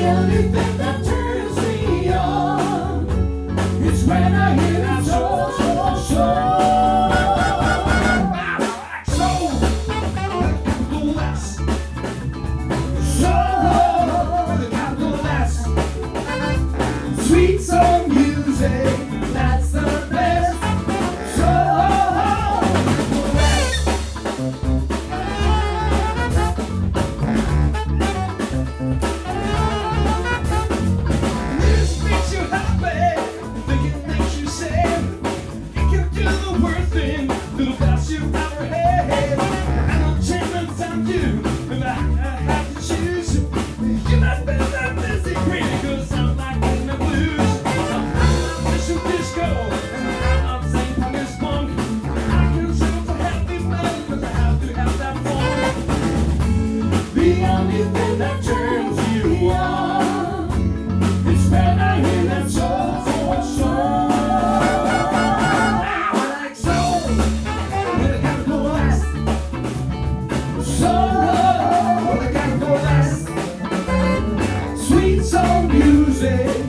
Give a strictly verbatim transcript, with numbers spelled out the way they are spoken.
only thing that turns me on is when I hear that soul, soul, soul. Soul, capital S. Soul, with a capital S. Sweet soul music, that's the best. Soul, this makes you happy, think it makes you sad. It can do the worst thing, little best you ever had. And I'll change my time too, if I, I have to choose. You might bet that this is great, cause I'm like in the blues. I'm Mission Disco, and I'm Saint Paul's Funk. I can show for happy man, cause I have to have that fun. The only thing that turns you on is when I hear that soul, soul, soul. I like soul with a capital S. Soul with a capital S. Sweet soul music.